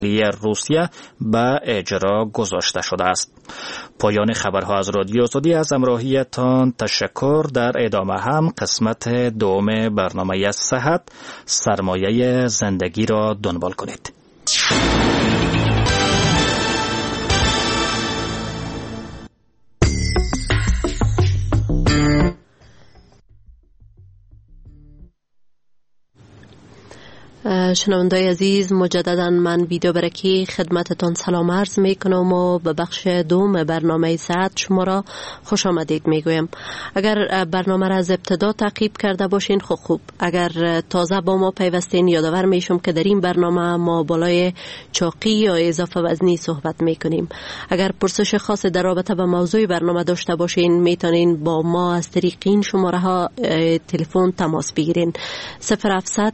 روسیه به اجرا گذاشته شده است. پایان خبرها از رادیو آزادی. از همراهیتان تشکر. در ادامه هم قسمت دوم برنامه صحت سرمایه زندگی را دنبال کنید. شنوندای عزیز، مجددا من بیدو برکی خدمتتان سلام عرض می کنم و به بخش دوم برنامه صحت شما را خوش آمدید می گویم. اگر برنامه را از ابتدا تعقیب کرده باشین خوب. اگر تازه با ما پیوستین یادآور میشم که در این برنامه ما بالای چاقی یا اضافه وزنی صحبت می کنیم. اگر پرسش خاص در رابطه با موضوع برنامه داشته باشین میتونین با ما از طریق این شماره ها تلفن تماس بگیرین. 0700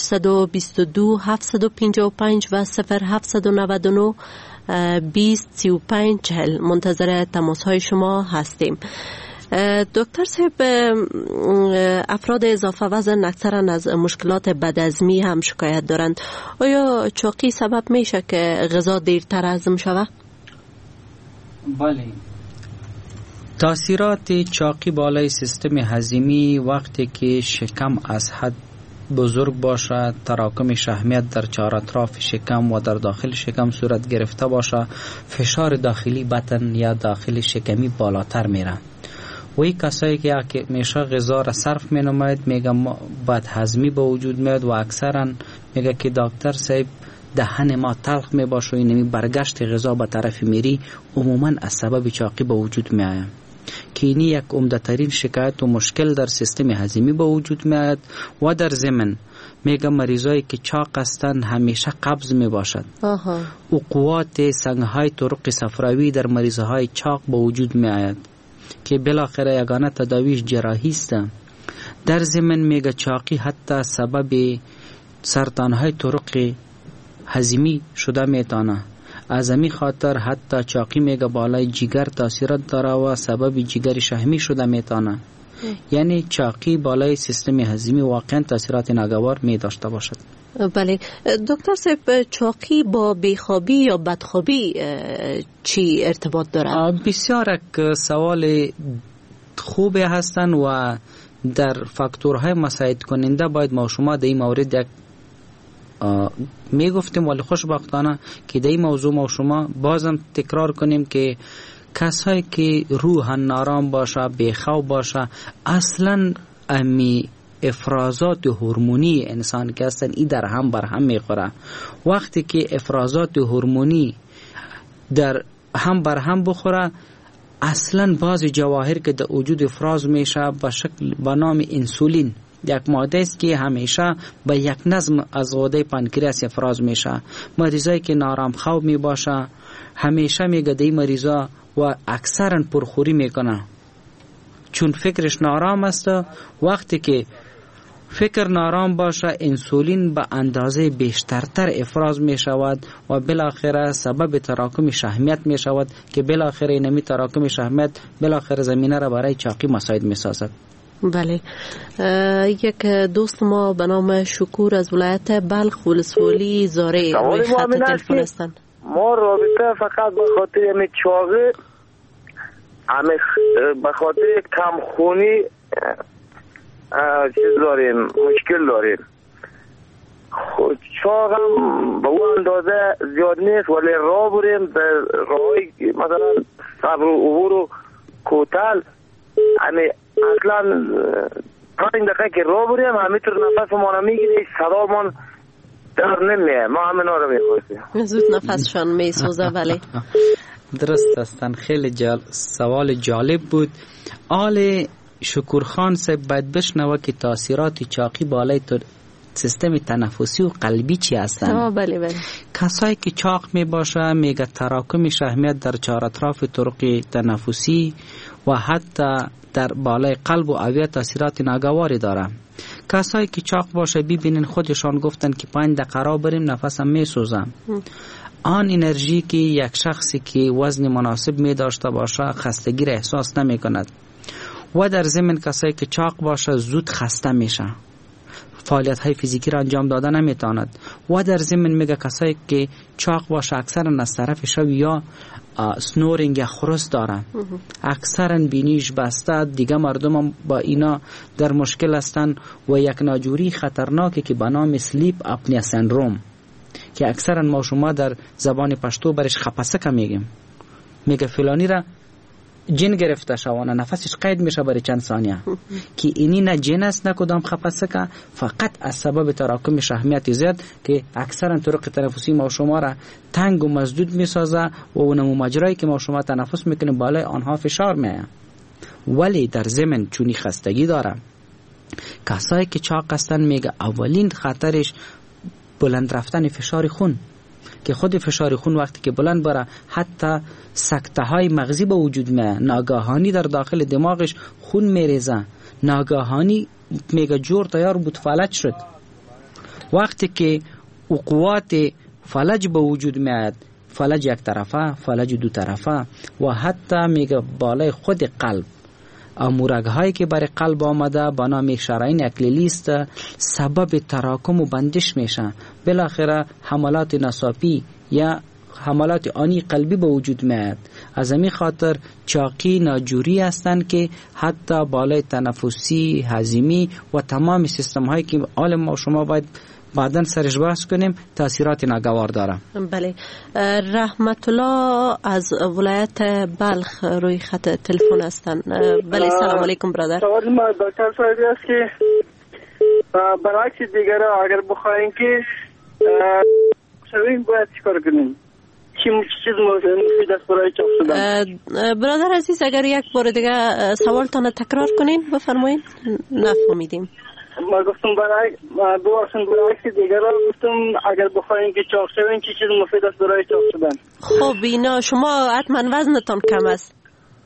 822 755 و 0799 20 35 40. منتظر تماس های شما هستیم. دکتر صاحب، افراد اضافه وزن اکثرا از مشکلات بدهضمی هم شکایت دارند. آیا چاقی سبب میشه که غذا دیرتر هضم شود؟ بله. تاثیرات چاقی بالای سیستم هضمی وقتی که شکم از حد بزرگ باشد، تراکم شحمیت در چهار اطراف شکم و در داخل شکم صورت گرفته باشد، فشار داخلی بطن یا داخل شکمی بالاتر میره. وی کسایی که میشه غذا را صرف مینماید میگه بد هضمی به وجود میاد و اکثرا میگه که دکتر صاحب دهن ما تلخ می باشه و اینمی برگشت غذا به طرف میری، عموما از سبب چاقی به وجود میآید که اینی یک عمده ترین شکایت و مشکل در سیستم هضمی به وجود میآید. و در ضمن میگه مریضایی که چاق هستند همیشه قبض می باشد. عقوات سنگهای طرق صفراوی در مریضهای چاق به وجود میآید که بالاخره یگانه تداویش جراحی است. در ضمن میگه چاقی حتی سبب سرطانهای طرق هضمی شده میتونه. از همین خاطر حتی چاقی میگه بالای جگر تاثیرات داره و سبب جگر شحمی شده میتونه. یعنی چاقی بالای سیستم هضمی واقعا تاثیرات ناگوار می داشته باشد. بله دکتر صاحب، چاقی با بیخوابی یا بدخوابی چی ارتباط داره؟ بسیار یک سوال خوبی هستن و در فاکتورهای مساعد کننده باید ما شما در این مورد یک می گفتیم، ولی خوشبختانه که در این موضوع ما شما بازم تکرار کنیم که کسایی که روح نارام باشه، بیخواب باشه، اصلا امی افرازات هورمونی انسان که هستن ای در هم بر هم میخوره. وقتی که افرازات هورمونی در هم بر هم بخوره، اصلا بعضی جواهر که در وجود افراز میشه به نام انسولین، یک ماده است که همیشه به یک نظم از غده پانکریاس افراز میشه. مریضایی که نارام خواب می باشه همیشه میگه دی مریضا و اکثرا پرخوری میکنه چون فکرش نارام است. وقتی که فکر نارام باشه انسولین به اندازه بیشترتر افراز می شود و بالاخره سبب تراکم شحمیت می شود که بالاخره اینمی تراکم شحمیت بالاخره زمینه را برای چاقی مساعد می سازد. بله، یک دوست ما به نام شکور از ولایت بلخ ولسوالی زاره روی خط تلفن هستند. ما رابطه فقط به خاطر همین چاقی به خاطر کم خونی چیز داریم، مشکل داریم. چاق هم به اون اندازه زیاد نیست ولی راه بریم به راهی مثلا صبر و عبور و کوتل اصلا 5 دقیقه که راه بریم همینطور نفس ما نمیگیره، صدا من در نمیه، ما همین ها رو میخواستیم زود نفسشان میسوزه. ولی درست هستن. خیلی سوال جالب بود. آل شکرخان سے باید بشنوه که تاثیرات چاقی بالای سیستم تنفسی و قلبی چی هستن. بله. کسایی که چاق می باشه میگه تراکم شحمیت در چهار اطراف طرق تنفسی و حتی در بالای قلب و اوعیه تاثیرات ناگواری داره. کسایی که چاق باشه ببینین خودشان گفتن که 5 دقیقه را بریم نفسم می سوزم. آن انرژی که یک شخصی که وزن مناسب می داشته باشه خستگی را احساس نمی کند و در ضمن کسایی که چاق باشه زود خسته میشه. فعالیت های فیزیکی را انجام داده نمیتواند. و در ضمن میگه کسایی که چاق باشه اکثرا از طرف شب یا سنورینگ یا خرس دارن، اکثرا بینیش بسته، دیگه مردم هم با اینا در مشکل هستن. و یک ناجوری خطرناکی که به نام سلیپ اپنیا سندروم که اکثرا ما شما در زبان پشتو برش خپسکه میگیم، میگه فلانی را جن گرفته شوانه، نفسش قید میشه برای چند ثانیه که اینی نه جن است نه کدام خپسکه، فقط از سبب تراکم شحمیت زیاد که اکثرا طرق تنفسی ما شما را تنگ و مسدود میسازه و اون مجرایی که ما شما تنفس میکنیم بالای آنها فشار میه. ولی در ضمن چونی خستگی داره، کسایی که چاق هستن میگه اولین خطرش بلند رفتن فشار خون، که خود فشار خون وقتی که بلند بره حتی سکته های مغزی به وجود میاد، ناگهانی در داخل دماغش خون میریزه، ناگهانی میگه جور تیار بود فلج شد. وقتی که قوات فلج به وجود میاد، فلج یک طرفه، فلج دو طرفه و حتی میگه بالای خود قلب امورگ هایی که برای قلب آمده با نام شرايين اکلیلی است، سبب تراکم و بندش میشه، بالاخره حملات نساپی یا حملات آنی قلبی به وجود میاد. از همین خاطر چاقی ناجوری هستند که حتی بالای تنفسی، هضمی و تمام سیستم هایی که عالم ما شما باید بعداً سرش بحث کنیم تاثیرات ناگوار داره. بله. رحمت الله از ولایت بلخ روی خط تلفن هستن. بله سلام علیکم برادر. سوال ما دکتر صاحب است که برعکس دیگران اگر بخوایم که شویم باید چیکار کنیم؟ چی چیز مفید است برای چاپ شدن؟ برادر عزیز اگر یک بار دیگه سوالتان تکرار کنین بفرمایید، نفهمیدیم. ما گفتم برعکس دیگران گفتم اگر بخوایم که چاق شویم چی چیز مفید است برای چاق شدن؟ خب اینا شما حتما وزنتان کم است.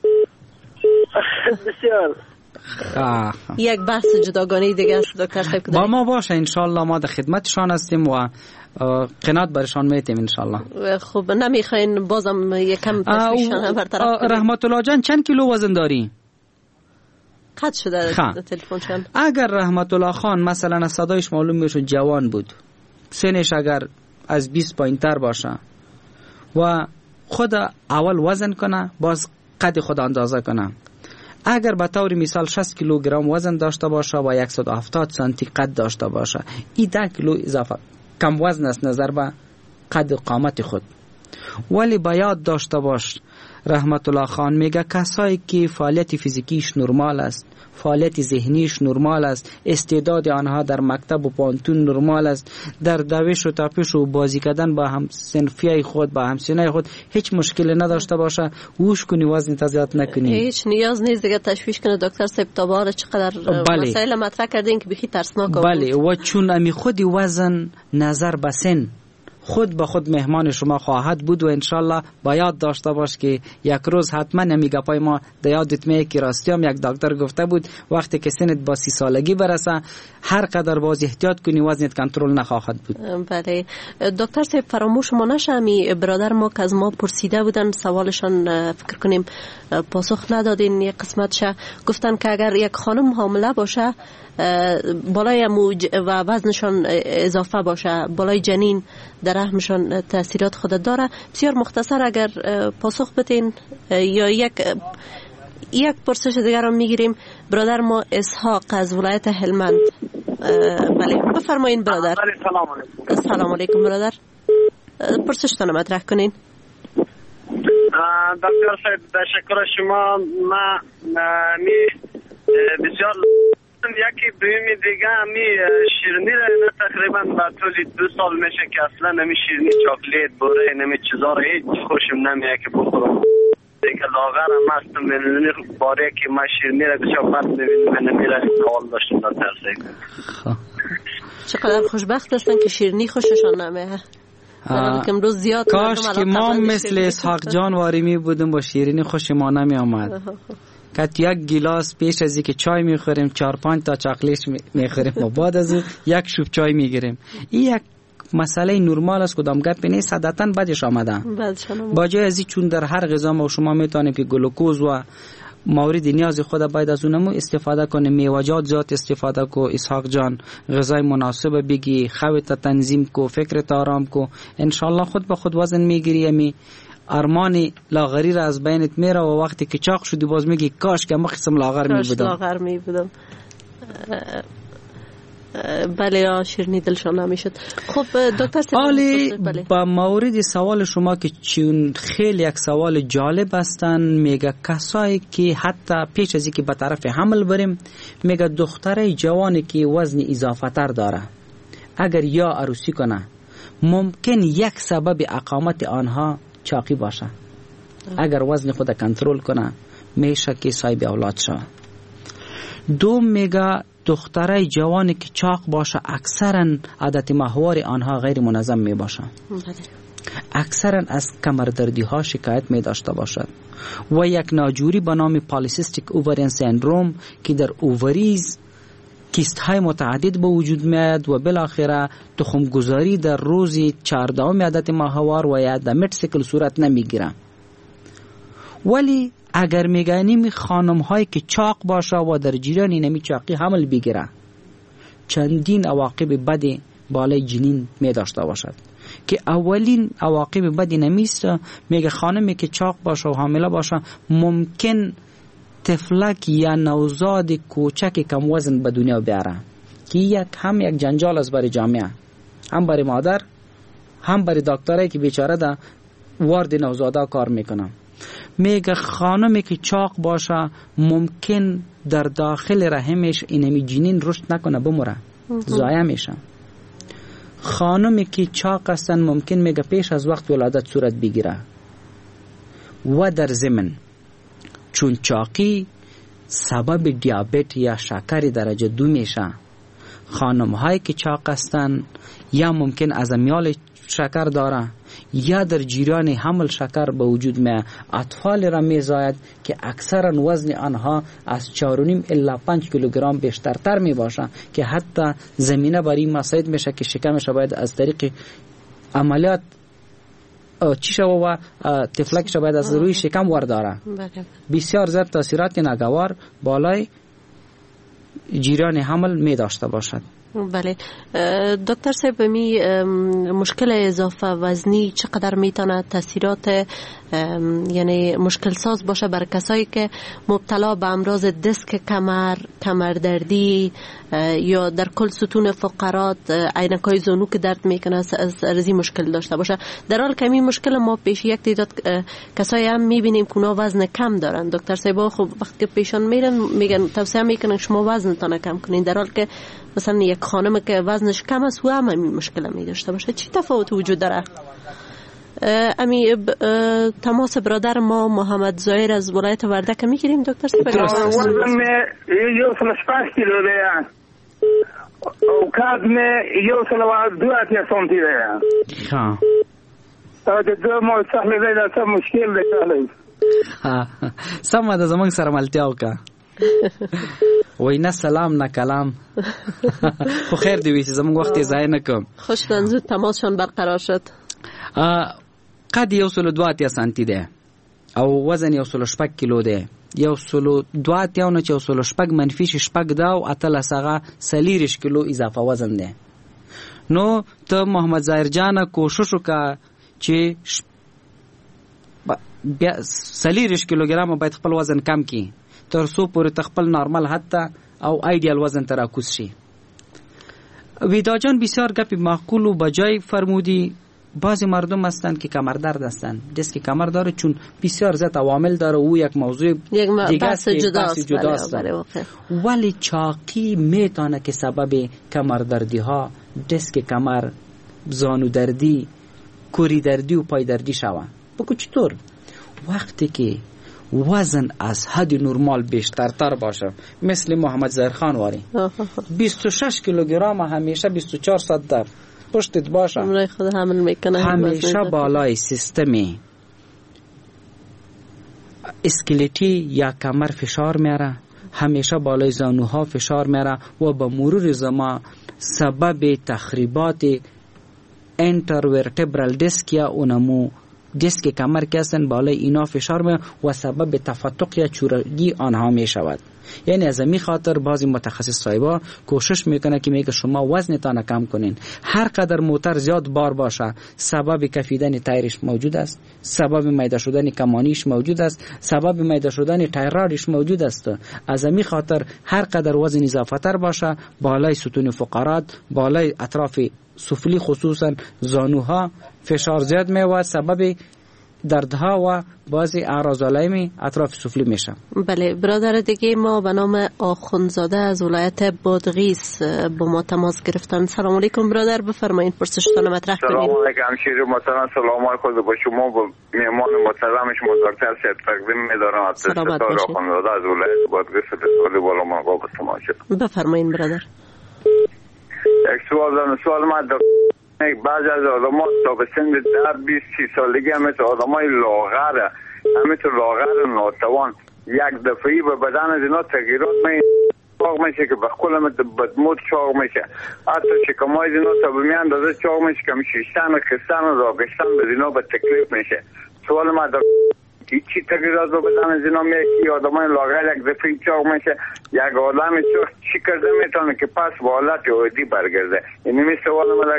بسیار. یک بحث جداگانه دیگه است دکتر صاحب. با ما باشه انشالله، ما در خدمتشان هستیم و قناعت برشان میتیم انشالله. خب نمیخواین بازم یکم تشویشان برطرف کنیم؟ رحمت الله جان چند کیلو وزن داری؟ قطع شده تلفنشان. اگر رحمت الله خان مثلا از صدایش معلوم میشه جوان بود، سنش اگر از 20 پایین تر باشه و خود اول وزن کنه، باز قد خود اندازه کنه، اگر به طور مثال 60 کیلوگرم وزن داشته باشه و 170 سانتی قد داشته باشه، این 10 کیلو اضافه کم وزن است نظر به قد و قامت خود. ولی باید داشته باش رحمت الله خان میگه کسایی که فعالیت فیزیکیش نرمال است، فعالیت ذهنیش نرمال است، استعداد آنها در مکتب و پانتون نرمال است، در دوش و تپش و بازی کردن با هم صنفیای خود با همسینای خود هیچ مشکلی نداشته باشه، ووش کنی وزن تزیاد نکنی، هیچ نیاز نیست دیگه تشویش کنه. دکتر صاحب تا بار چقدر مسائل مطرح کردین که بخی ترسناک بود. بله و چون امی خودی وزن نظر به سن خود به خود مهمان شما خواهد بود و انشالله باید داشته باش که یک روز حتما نمیگه پای ما دیادت میه که راستی هم یک دکتر گفته بود وقتی که سنت با 30 سالگی برسه هر قدر باز احتیاط کنی وزنت کنترل نخواهد بود. بله دکتر صاحب فراموش ما نشه، امی برادر ما که از ما پرسیده بودن سوالشان فکر کنیم پاسخ ندادین. یک قسمتش گفتن که اگر یک خانم حامله باشه بالای و وزنشان اضافه باشه، بالای جنین در رحمشان تاثیرات خود داره. بسیار مختصر اگر پاسخ بدین یا یک پرسش دیگر رو میگیریم. برادر ما اسحاق از ولایت هلمند. بله بفرمایین برادر. سلام علیکم. سلام علیکم برادر، پرسشتان مطرح کنین. دکتر صاحب تشکر شما. ما بسیار یکی دویمی دیگه همی شیرنی را اینا تقریبا با طولی 2 سال میشه که اصلا نمی شیرنی چاکلیت بوره نمی چیزا را هیچ خوشم نمیه که بخورم دیگه لاغر هم هستم میدونی باره که ما شیرنی را بسیار بد میبینم نمیره سوال داشتم دکتر صاحب. چقدر خوشبخت هستن که شیرنی خوششان نمیه. کاش که ما مثل اسحاق جان واریمی بودیم با شیرینی خوش ما نمی آمد. که یک گلاس پیش از اینکه چای میخوریم 4-5 تا چاکلیت میخوریم و بعد از یک شوب چای میگیریم. این یک مسئله نرمال است، کدام گپ نیست، عادتاً بعدش آمده. با جای از این چون در هر غذا ما شما میتونیم که گلوکوز و مورد نیاز خود باید از اونمو استفاده کنه. میوه‌جات زیاد استفاده کو اسحاق جان، غذای مناسب بگی، خوابت تنظیم کو، فکرت آرام کو، انشالله خود به خود وزن میگیری. امی ارمان لاغری را از بینت میره و وقتی که چاق شدی باز میگی کاش که ما قسم لاغر میبودم. بله شیرینی دلشان نمیشد. خب دکتر عالی، با مورد سوال شما که چون خیلی یک سوال جالب هستن، میگه کسایی که حتی پیش از اینکه به طرف حمل بریم، میگه دختره جوانی که وزن اضافه تر داره اگر یا عروسی کنه ممکن یک سبب اقامت آنها چاقی باشه. اگر وزن خود کنترل کنه میشه که صاحب اولاد شه. دوم میگه دختره جوانی که چاق باشه اکثرا عادت ماهوار آنها غیر منظم می باشه، اکثرا از کمردردی ها شکایت می داشته باشد و یک ناجوری به نام پالیسیستیک اوورین سندروم که در اووریز کیست های متعدد به وجود میاد و بالاخره تخم گذاری در روز 14 عادت ماهوار و یا در مت سیکل صورت نمیگیره. ولی اگر میگنیم خانم هایی که چاق باشه و در جریان نمی چاقی حمل بگیره چندین عواقب بدی بالای جنین می داشته باشد که اولین عواقب بدی نمیست. میگه خانمی که چاق باشه و حامله باشه ممکن طفلک یا نوزاد کوچک کم وزن به دنیا بیاره که یک جنجال از برای جامعه، هم برای مادر هم برای دکترایی که بیچاره ده وارد نوزادا کار میکنه. میگه خانمی که چاق باشه ممکن در داخل رحمش اینمی جنین رشد نکنه بموره، ضایع میشه. خانمی که چاق هستن ممکن میگه پیش از وقت ولادت صورت بگیره و در ضمن چون چاقی سبب دیابت یا شکر درجه 2 میشه، خانم هایی که چاق هستن یا ممکن از امیال شکر داره یا در جریان حمل شکر به وجود می اطفال را می زاید که اکثرا وزن آنها از 4.5 الی 5 کیلوگرم بیشتر تر می باشه که حتی زمینه برای مساعد میشه که شکمش باید از طریق عملیات چی شو و طفلکش باید از روی شکم ورداره. بسیار زیاد تاثیرات ناگوار بالای جریان حمل می داشته باشد. بله دکتر صاحب، می مشکل اضافه وزنی چقدر میتونه تاثیرات یعنی مشکل ساز باشه بر کسایی که مبتلا به امراض دیسک کمر، کمردردی یا در کل ستون فقرات عینکای زانو که درد میکنه از این مشکل داشته باشه، در حال که این مشکل ما پیش یک تعداد کسایی هم میبینیم که اونا وزن کم دارن. دکتر صاحب خب وقتی که پیشان میرن میگن توصیه میکنن شما وزنتون کم کنین، در حال که مثلا یک خانم که وزنش کم است و هم این مشکل می داشته باشه. چی تفاوت وجود داره؟ امی تماس برادر ما محمد زایر از ولایت وردک میگیریم دکتر صاحب. وزن میں 1.5 کیلو ہے او قد میں 1.2 سانتی ہے. ها دا دو مو سهل دی دا مشکل دی. سم دا زمان سره ملتیا وکا وای نه سلام نه کلام. خو خیر دی ویسی زمان وقتی ضایع نکم. خوشتن زود تماسشان برقرار شد. قد 1.2 سانتی ده او وزن 1.6 کیلو ده. 1.2 نه 1.6 منفی 6 ده او اتل سغه 30 کیلو اضافه وزن ده. نو ته محمد ظاهر جان کوشش وکا چې 30 کیلوګرام باید خپل وزن کم کی تر څو پورې تخپل نارمل حتی او ایدیال وزن تر راکوس شي. ویدا جان بسیار گپی معقول و بجای فرمودی. بعضی مردم هستند که کمر درد هستند، دیسک کمر داره چون بسیار زیاد عوامل داره، او یک موضوع دیگه است، جداست. ولی چاقی میتونه که سبب کمر دردی ها، دیسک کمر، زانو دردی، کوری دردی و پای دردی شوه. بگو چطور؟ وقتی که وزن از حد نرمال بیشتر تر باشه، مثل محمد ظاهر خان واری 26 کیلوگرم همیشه 24 ساعت در پشتت باشه، خود حمل میکنه، همیشه بالای سیستم اسکلتی یا کمر فشار میاره، همیشه بالای زانوها فشار میاره و با مرور زمان سبب تخریبات انترورتبرال دیسک یا اونمو دیسک کمر که هستن بالای اینا فشار می و سبب تفتق یا چورگی آنها می شود. یعنی از این خاطر بعضی متخصص صاحبا کوشش میکنه که میگه شما وزنتان کم کنین. هر قدر موتور زیاد بار باشه سبب کفیدن تایرش موجود است، سبب میده شدن کمانیش موجود است، سبب میده شدن تایرادش موجود است. از این خاطر هر قدر وزن اضافه تر باشه بالای ستون فقرات، بالای اطراف سفلی خصوصا زانوها فشار زیاد میواد، سبب دردها و بعضی اعراض علائمی اطراف سفلی میشه. بله برادر دیگه ما به نام آخوندزاده از ولایت بادغیس با ما تماس گرفتن. سلام علیکم برادر، بفرمایید پرسشتان مطرح کنید. سلام علیکم همشیری محترم، سلام خود با شما با میهمان محترم شما دکتر صاحب تقدیم می‌دارم. سلامت باشید. آخوندزاده از ولایت بادغیس به بالا ما با شما شد. بفرمایید برادر. یک سوال ما بعضی از آدم ها تا به سن 10-20 سالگی هم مثل آدم های لاغره، همینطور لاغر ناتوان یک دفعی به بدن از اینا تغییرات چاق میشه که به کل بدمود چاق میشه، حتی شکمای اینا تا به میان اندازه چاق میشه که شیشتن و خستن و راگشتن به اینا به تکلیف میشه. سوال ما چی تغییرات رو بدن از اینا میگه که آدم های لاغر یک دفعی چاق میشه، یک آدم چی کرده میتونه که پس به حالت عادی برگرده؟ یعنی می سوال ما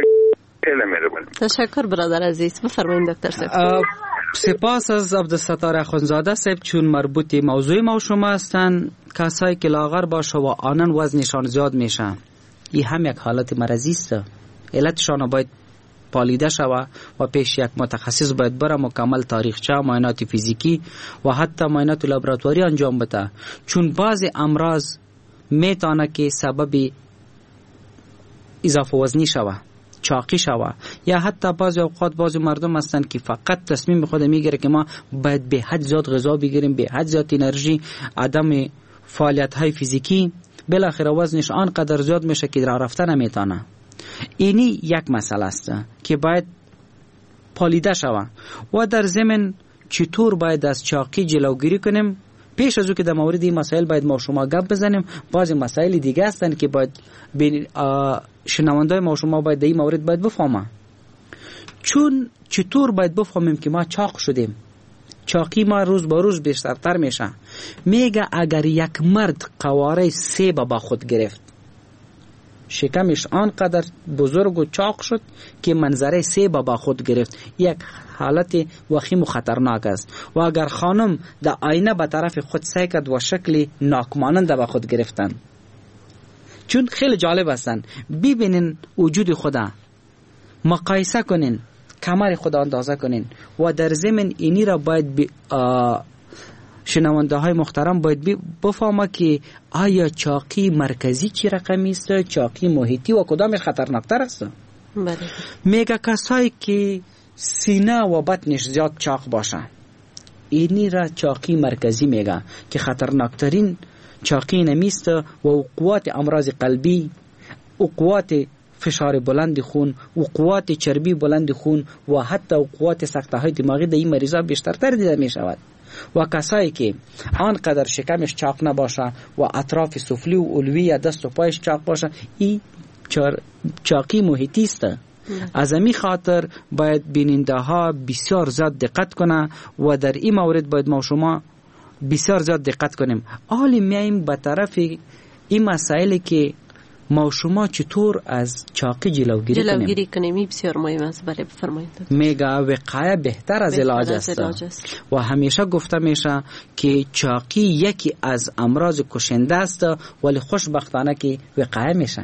تشکر برادر عزیز. بفرمایید دکتر صاحب. سپاس از عبدالستار آخوندزاده صاحب. چون مربوط موضوع ما شما هستن، کسایی که لاغر باشه و آنن وزنشان زیاد میشه، این هم یک حالت مرضی است. علتشان باید پالیده شوه و پیش یک متخصص باید بره مکمل تاریخچه، معاینات فیزیکی و حتی معاینات لابراتواری انجام بده، چون بعضی امراض میتونه که سبب اضافه وزنی شوه، چاقی شوه، یا حتی بعضی اوقات بعضی مردم هستن که فقط تصمیم خود میگیره که ما باید به حد زیاد غذا بگیریم، به حد زیاد انرژی، عدم فعالیت های فیزیکی، بالاخره وزنش آنقدر زیاد میشه که راه رفتن نمیتونه. اینی یک مسئله است که باید پالیده شوه. و در ضمن چطور باید از چاقی جلوگیری کنیم؟ پیش از او که در مورد این مسائل باید ما شما گپ بزنیم، بعضی مسائل دیگه هستن که باید شنوندای ما شما باید در این مورد باید بفهمه. چون چطور باید بفهمیم که ما چاق شدیم؟ چاقی ما روز با روز بیشترتر میشه. میگه اگر یک مرد قواره سیب با خود گرفت، شکمش آنقدر بزرگ و چاق شد که منظره سیب با خود گرفت، یک حالت وخیم و خطرناک است. و اگر خانم در آینه به طرف خود سعی کرد و شکل ناکمانند به خود گرفتن، چون خیلی جالب هستن، ببینین وجود خدا، مقایسه کنین، کمر خدا اندازه کنین و در ضمن اینی را باید شنونده های محترم باید بفهمه که آیا چاقی مرکزی چی رقمی است، چاقی محیطی و کدامش خطرناکتر است. میگه کسایی که سینه و بطنش زیاد چاق باشه، اینی را چاقی مرکزی میگه که خطرناکترین چاقی نمیست و قوات امراض قلبی، قوات فشار بلند خون، قوات چربی بلند خون و حتی قوات سکته های دماغی در این مریضا بیشترتر دیده می شود. و کسایی که آنقدر شکمش چاق نباشه و اطراف سفلی و علوی یا دست و پایش چاق باشه، این چاقی محیطی است. از همین خاطر باید بیننده ها بسیار زیاد دقت کنه و در این مورد باید ما شما بسیار زیاد دقت کنیم. حالی میاییم به طرف این مسائلی که ما شما چطور از چاقی جلوگیری کنیم. این بسیار مهم است. بله بفرمایید. میگه وقایه بهتر از علاج است و همیشه گفته میشه که چاقی یکی از امراض کشنده است، ولی خوشبختانه که وقایه میشه.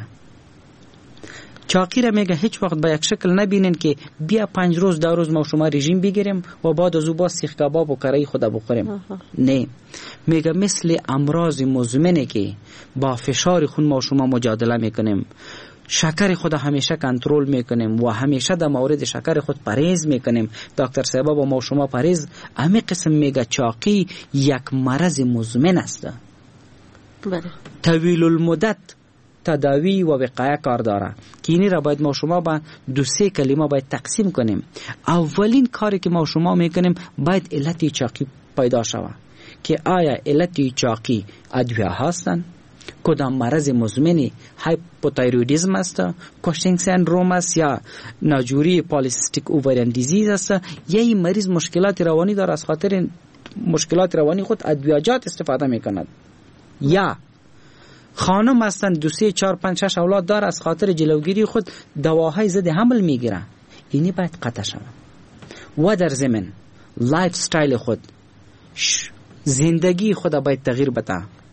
چاقی را میگه هیچ وقت به یک شکل نبینین که بیا 5 روز 10 روز ما شما رژیم بگیریم و بعد از او با سیخ کباب و کره خدا بخوریم. نه، میگه مثل امراض مزمنه که با فشار خون ما شما مجادله میکنیم، شکر خود همیشه کنترل میکنیم و همیشه در مورد شکر خود پرهیز میکنیم. دکتر صاحب با ما شما پرهیز همین قسم میگه چاقی یک مرض مزمن است. طویل المدت تداوی و وقایه کار داره که اینی را باید ما شما با 2-3 کلمه باید تقسیم کنیم. اولین کاری که ما شما میکنیم باید علت چاقی پیدا شود که آیا علت چاقی ادویه هستن، کدام مرض مزمن هایپوتایرویدism است، کوشینگ سندروم است یا ناجوری پالیسیستیک اووریان دیزیز است، یا این مریض مشکلات روانی داره از خاطر مشکلات روانی خود ادویه‌جات استفاده میکند، یا خانم هستن 2 3 4 5 6 اولاد داره از خاطر جلوگیری خود دواهای ضد حمل میگیره، اینی باید قطع شود. و در ضمن لایف استایل خود زندگی خود باید تغییر بده.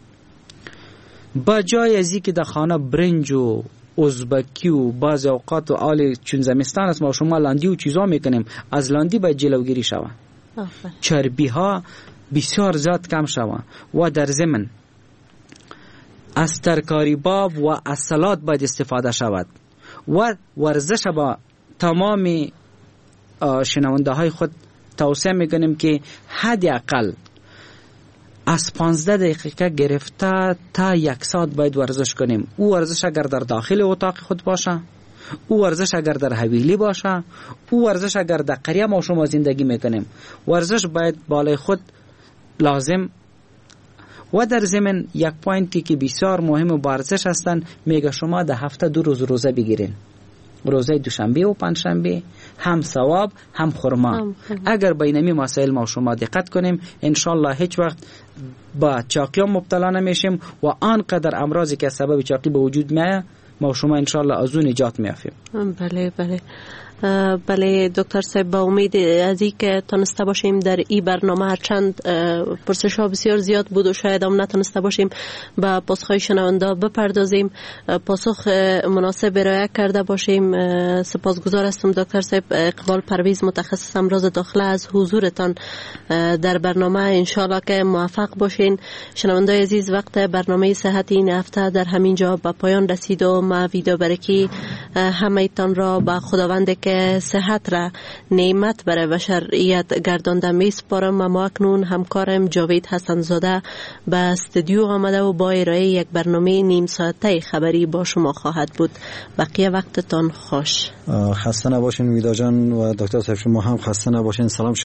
با جای از اینکه در خانه برنج و ازبکی و بعض اوقات و آل چون زمستان است ما شما لاندی و چیزا میکنیم، از لاندی باید جلوگیری شود. چربی ها بسیار زیاد کم شود. و در ضمن از ترکاری باب و از سلات باید استفاده شود. و ورزش با تمام شنونده های خود توصیه میکنیم که حداقل از 15 دقیقه گرفته تا 1 ساعت باید ورزش کنیم. او ورزش اگر در داخل اتاق خود باشه، او ورزش اگر در حویلی باشه، او ورزش اگر در قریه ما شما زندگی میکنیم، ورزش باید بالای خود لازم. و در ضمن یک پوینتی که بسیار مهم و ورزش هستن، میگه شما در هفته 2 روز روزه بگیرین، روزه دوشنبه و پنجشنبه، هم ثواب هم خرما. اگر به اینمی مسائل ما شما دقت کنیم انشالله هیچ وقت با چاقی مبتلا نمیشیم و آنقدر امراضی که سبب چاقی به وجود میاد ما شما انشالله از اون نجات میافیم. بله بله بله دکتر صاحب، با امید از این که تونسته باشیم در این برنامه، هرچند پرسش ها بسیار زیاد بود و شاید هم نتونسته باشیم به پاسخهای شنونده بپردازیم، پاسخ مناسب ارائه کرده باشیم. سپاسگزار هستم دکتر صاحب. اقبال پرویز، متخصص امراض داخله، از حضورتان در برنامه. انشالله که موفق باشین. شنونده عزیز، وقت برنامه صحت این هفته در همین جا به پایان رسید و ما ویدیو برکی همه تان را به خداوند که صحت را نعمت برای بشریت گردانده میسپارم و ما اکنون همکارم جاوید حسن زاده به استودیو آمده و با ارائه یک برنامه نیم ساعته خبری با شما خواهد بود. بقیه وقتتان خوش. خسته نباشین ویدا جان و دکتر صاحب، شما هم خسته نباشین. سلام